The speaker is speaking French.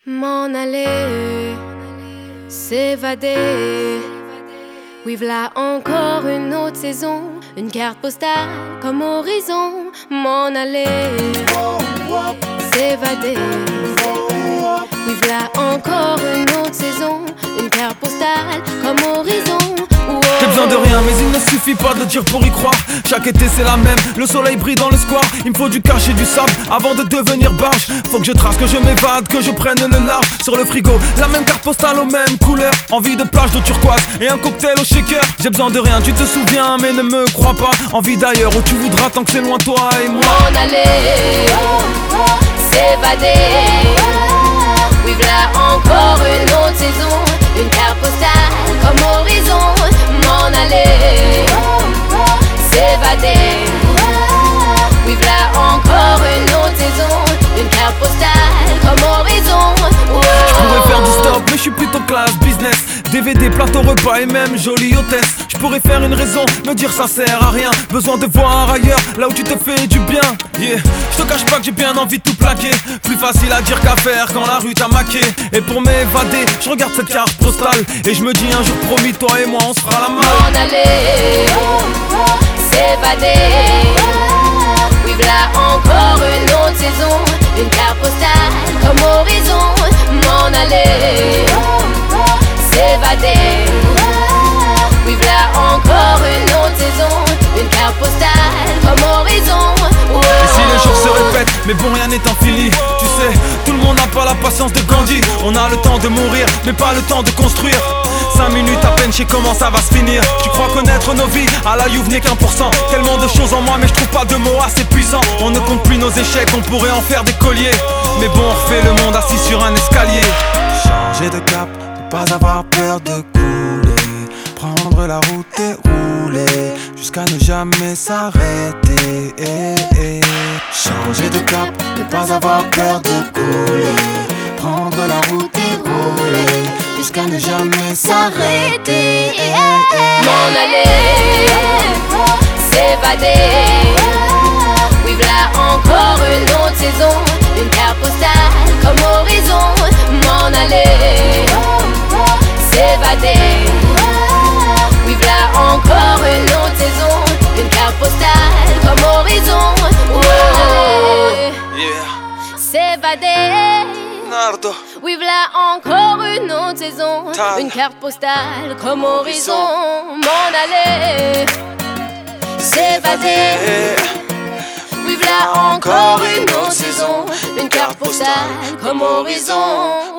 M'en aller, s'évader. Oui, v'là encore une autre saison, une carte postale comme horizon. M'en aller, s'évader. Oui, v'là encore une autre saison, une carte postale comme horizon. J'ai besoin de rien mais il ne suffit pas de le dire pour y croire. Chaque été c'est la même, le soleil brille dans le square. Il me faut du cash et du sable avant de devenir barge. Faut que je trace, que je m'évade, que je prenne le large. Sur le frigo, la même carte postale aux mêmes couleurs. Envie de plage de turquoise et un cocktail au shaker. J'ai besoin de rien, tu te souviens mais ne me crois pas. Envie d'ailleurs où tu voudras tant que c'est loin toi et moi. M'en aller, s'évader. Oui, v'là encore une autre saison, une carte postale comme horizon. M'en aller, s'évader. Oui, v'là encore une autre saison, une carte postale comme horizon. Je pourrais faire du stop mais je suis plutôt classe business. DVD, plateau repas et même jolie hôtesse. Je pourrais faire une raison, me dire ça sert à rien. Besoin de voir ailleurs, là où tu te fais du bien. Yeah, je te cache pas que j'ai bien envie de tout plaquer. Plus facile à dire qu'à faire quand la rue t'a maqué. Et pour m'évader, je regarde cette carte postale et je me dis un jour promis, toi et moi on se fera la main. M'en aller, s'évader. Oui, v'là encore une autre saison, une carte postale comme horizon. M'en aller, s'évader. Oui, v'là encore une autre saison, une carte postale comme horizon. Et si les jours se répètent, mais bon rien n'est infini. Tu sais, tout le monde n'a pas la patience de Gandhi. On a le temps de mourir, mais pas le temps de construire. 5 minutes à peine, je sais comment ça va se finir. Tu crois connaître nos vies, à la Youve n'est qu'1%. Tellement de choses en moi, mais je trouve pas de mots assez puissants. On ne compte plus nos échecs, on pourrait en faire des colliers. Mais bon, on refait le monde assis sur un escalier. Changer de cap, ne pas avoir peur de couler. Prendre la route et rouler jusqu'à ne jamais s'arrêter. Changer de cap, ne pas avoir peur de couler. Prendre la route et rouler jusqu'à ne jamais s'arrêter. M'en aller, s'évader. Oui, v'là encore une autre saison, une carte postale comme horizon. M'en aller, s'évader. Oui, v'là encore une autre saison, une carte postale comme horizon. S'évader. Nardo. Oui, v'là encore une autre saison, une carte postale comme horizon. M'en aller, s'évader. Oui, v'là encore une autre saison, une carte postale comme horizon.